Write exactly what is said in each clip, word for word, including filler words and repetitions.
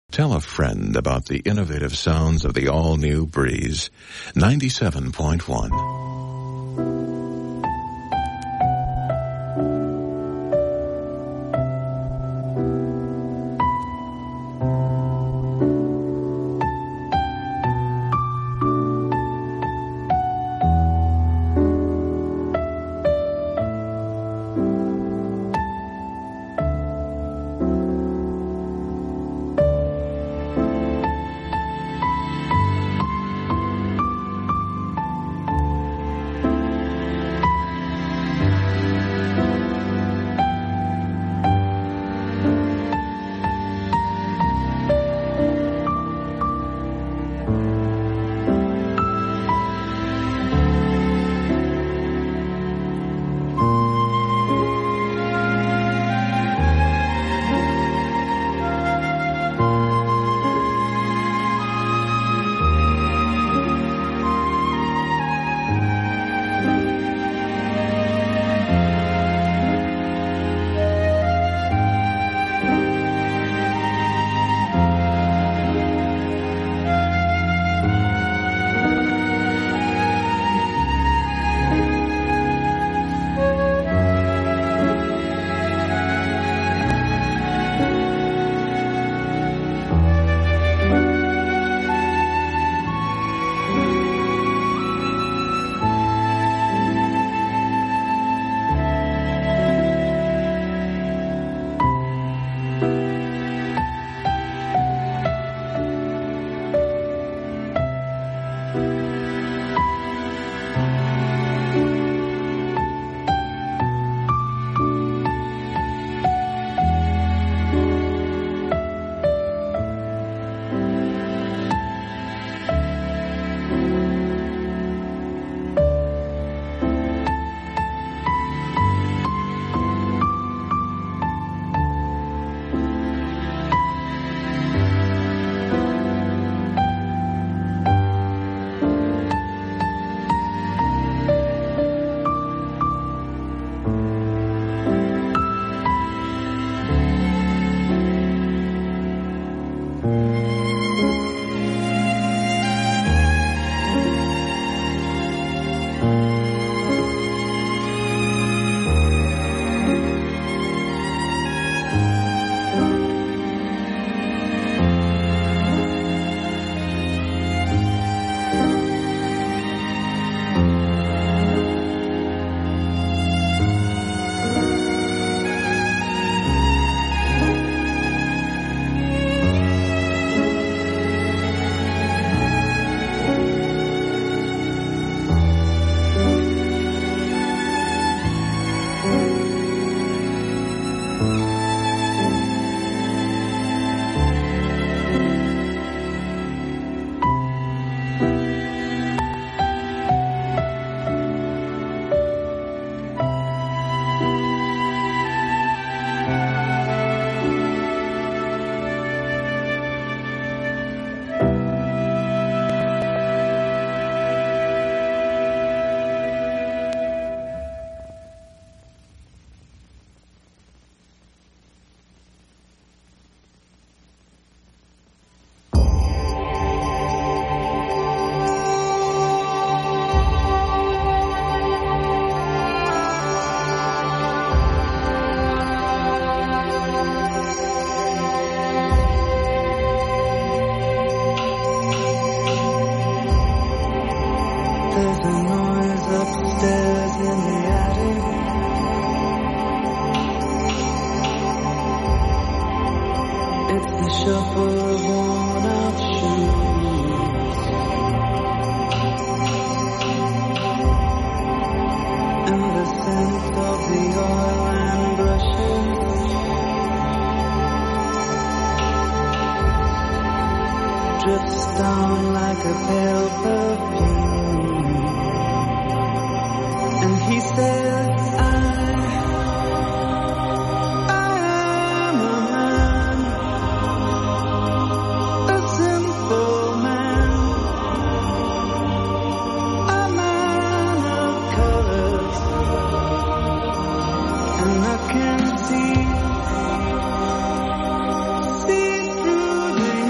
Tell a friend about the innovative sounds of the all-new Breeze ninety-seven point one. See through the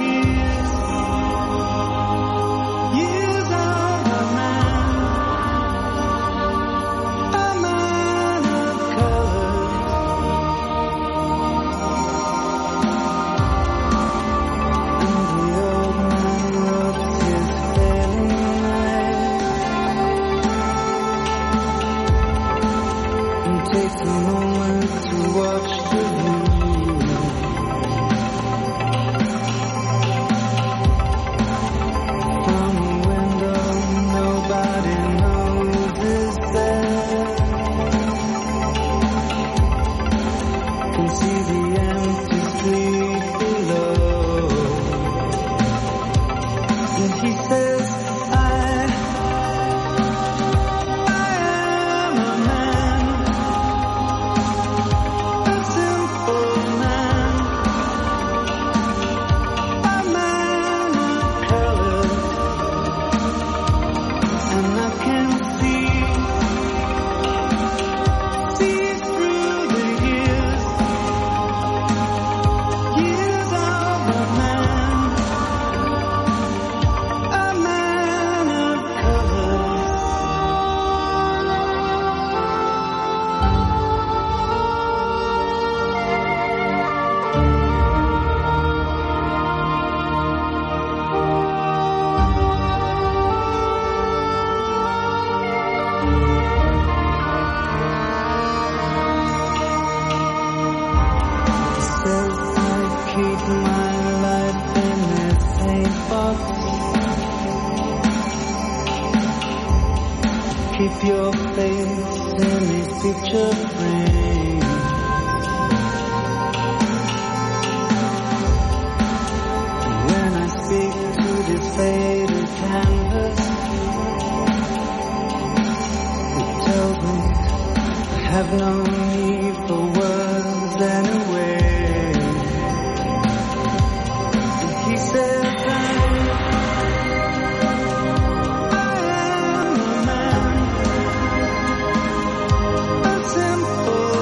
Keep your face in a picture frame. When I speak to this faded canvas, it tells me I have no need for words anyway. And he says simple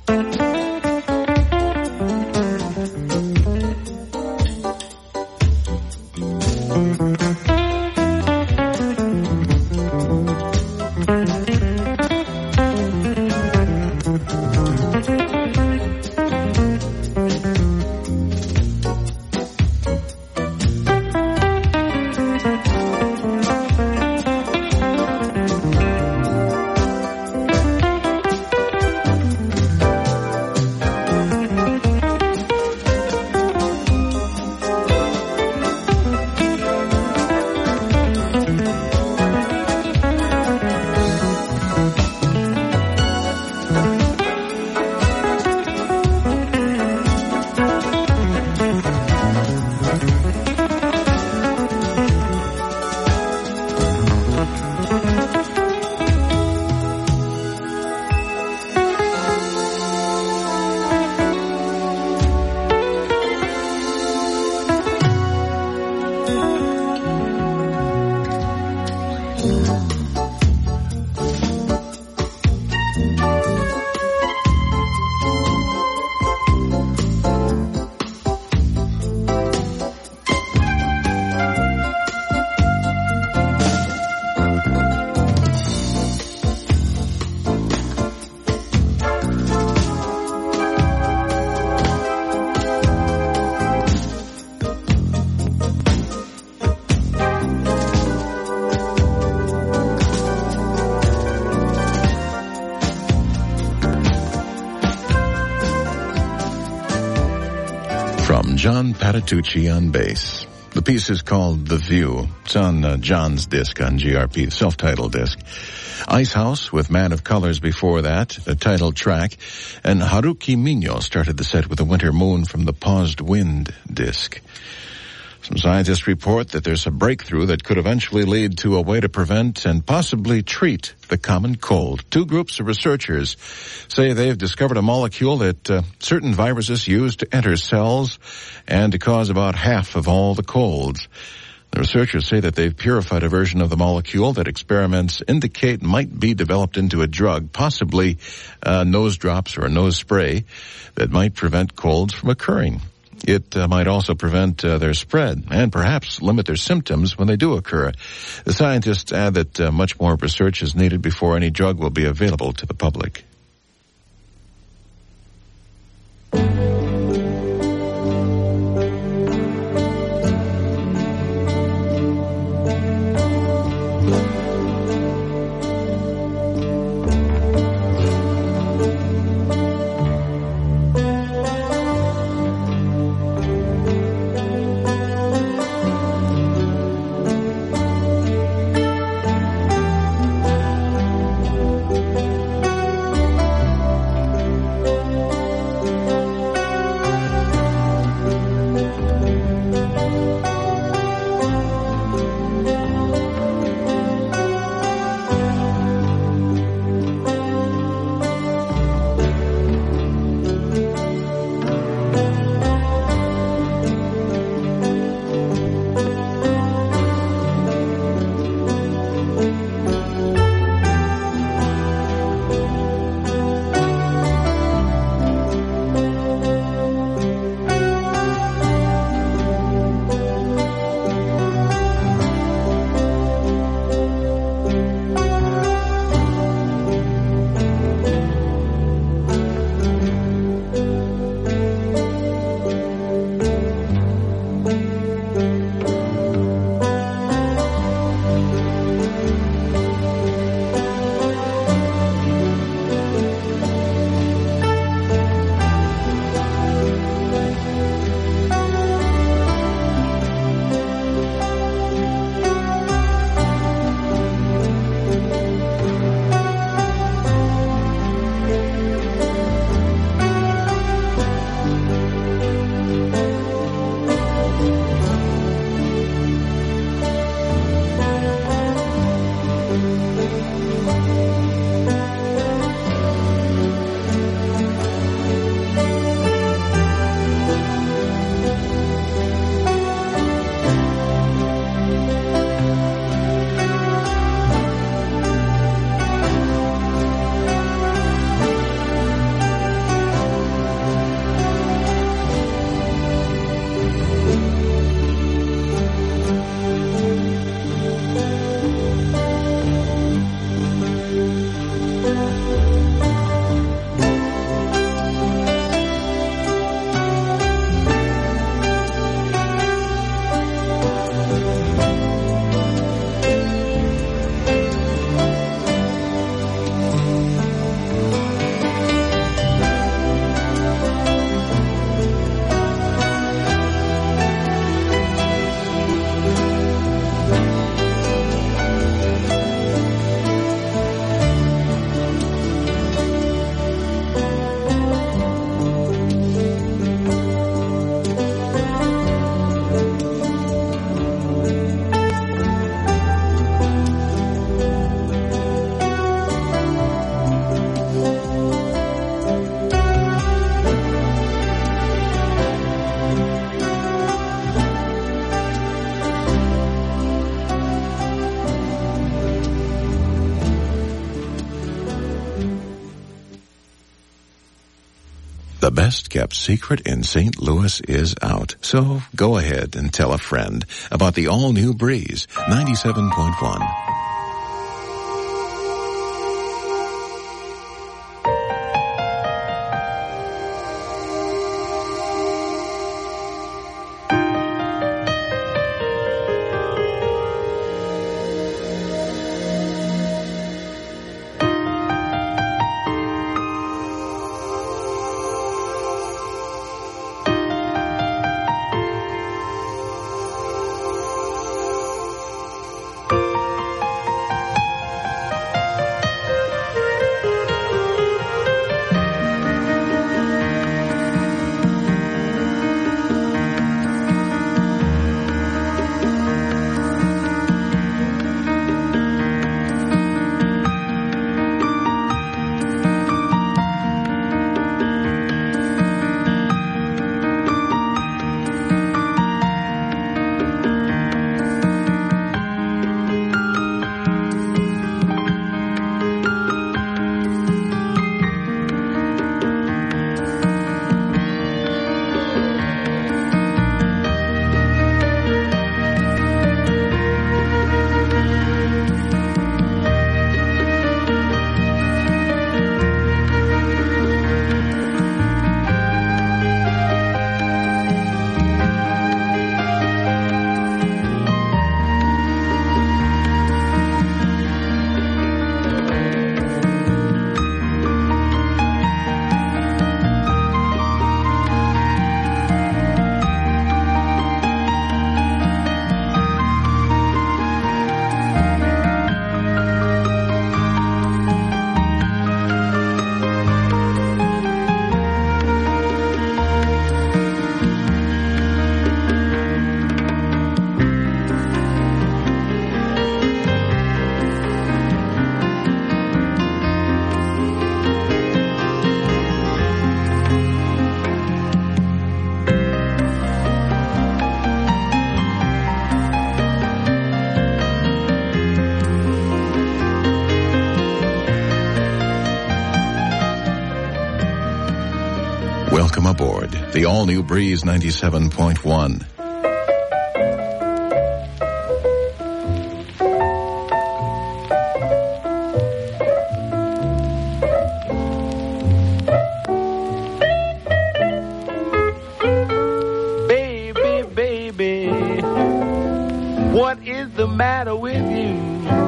From John Patitucci on bass. The piece is called The View. It's on uh, John's disc on G R P, the self-titled disc. Ice House with Man of Colors before that, a titled track. And Haruki Miño started the set with a Winter Moon from the Paused Wind disc. Some scientists report that there's a breakthrough that could eventually lead to a way to prevent and possibly treat the common cold. Two groups of researchers say they've discovered a molecule that uh, certain viruses use to enter cells and to cause about half of all the colds. The researchers say that they've purified a version of the molecule that experiments indicate might be developed into a drug, possibly uh, nose drops or a nose spray that might prevent colds from occurring. It uh, might also prevent uh, their spread and perhaps limit their symptoms when they do occur. The scientists add that uh, much more research is needed before any drug will be available to the public. The best kept secret in Saint Louis is out. So go ahead and tell a friend about the all-new Breeze ninety-seven point one. Welcome aboard the all-new Breeze ninety-seven point one. Baby, baby, what is the matter with you?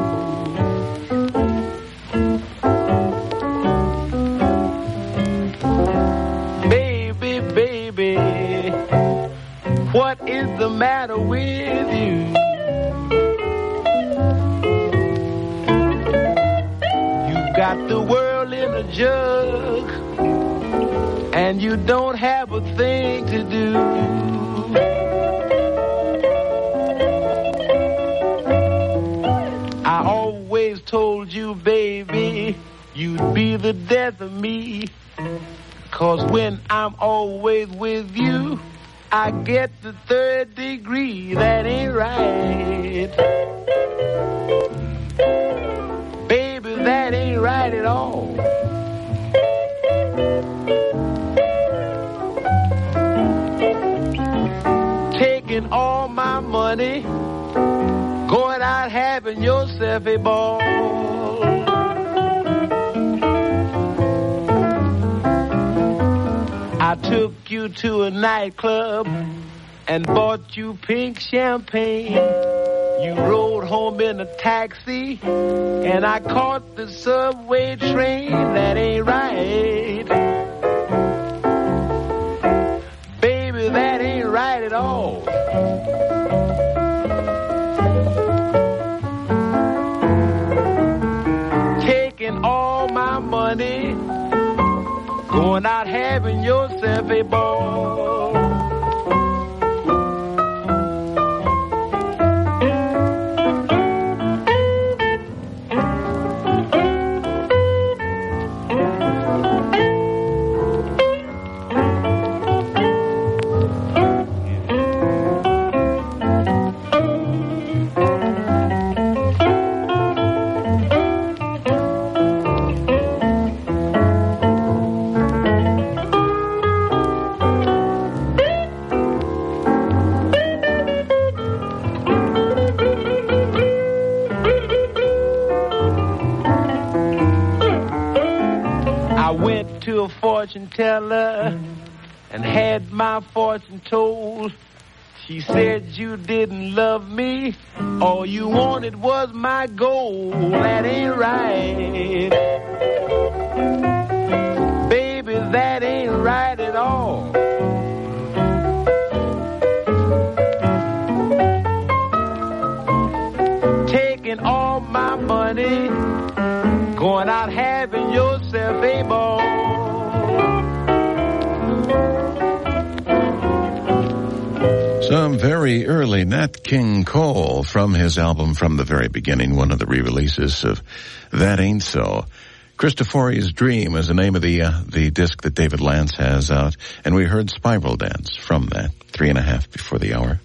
What is the matter with you? You got the world in a jug, and you don't have a thing to do. I always told you, baby, you'd be the death of me, 'cause when I'm always with you, I get the third degree. That ain't right. Baby, that ain't right at all. Taking all my money, going out having yourself a ball. I took you to a nightclub and bought you pink champagne. You rode home in a taxi and I caught the subway train. That ain't right. Baby, that ain't right at all. Taking all my money, going out having yourself a ball. a fortune teller and had my fortune told. She said you didn't love me, all you wanted was my gold. That ain't right, baby, that ain't right at all. Taking all my money, going out having yourself a ball. Some very early Nat King Cole from his album From the Very Beginning, one of the re-releases of That Ain't So. Christofori's Dream is the name of the uh, the disc that David Lance has out, and we heard Spiral Dance from that, three and a half before the hour.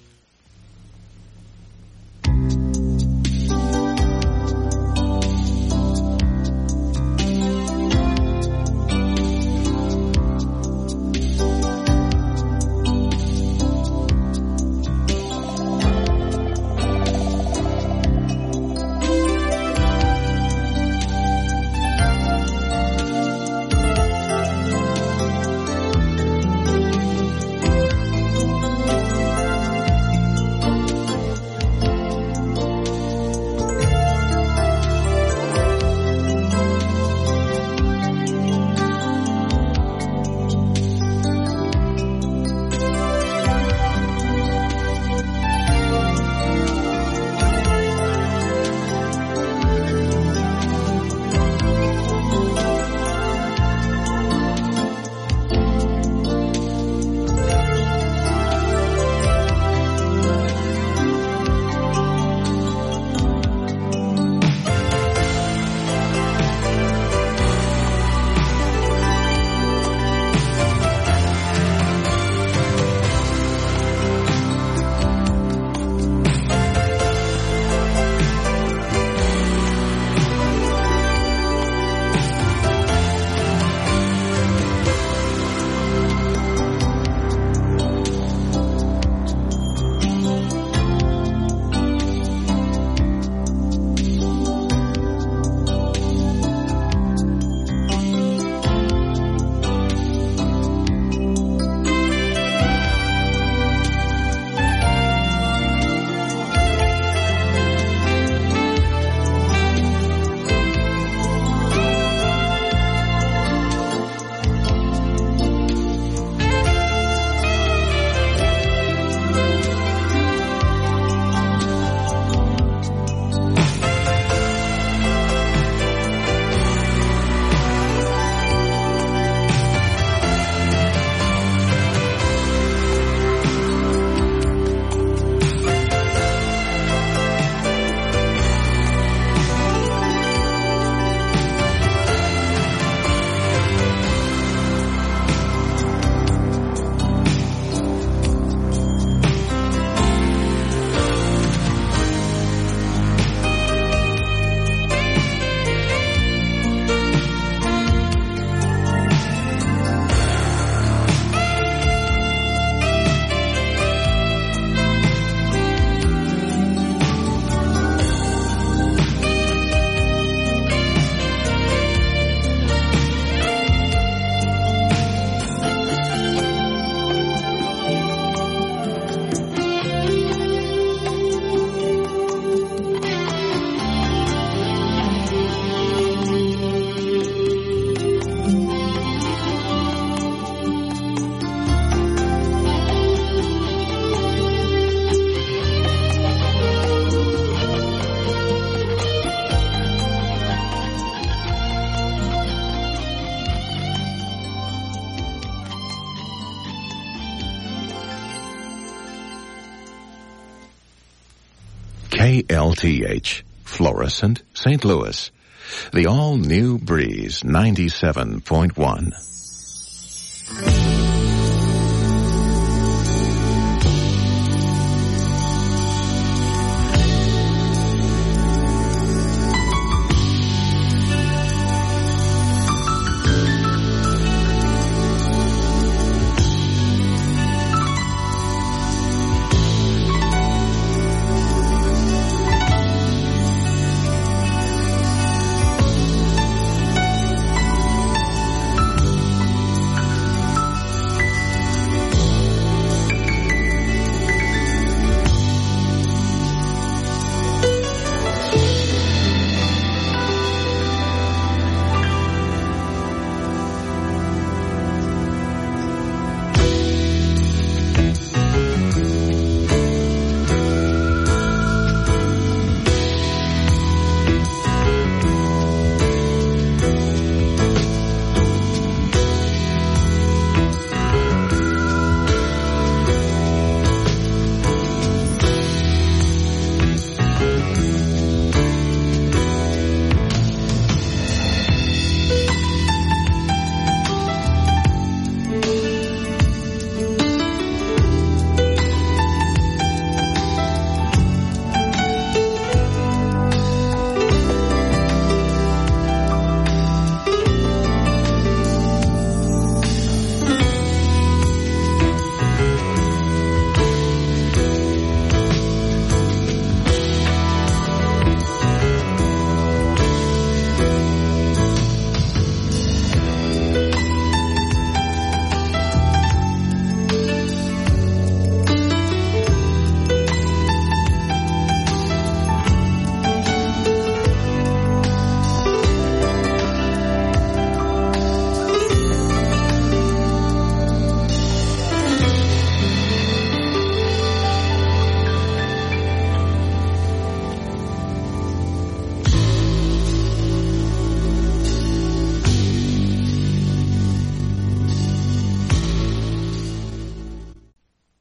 K L T H, Florissant, Saint Louis. The all-new Breeze, ninety-seven point one.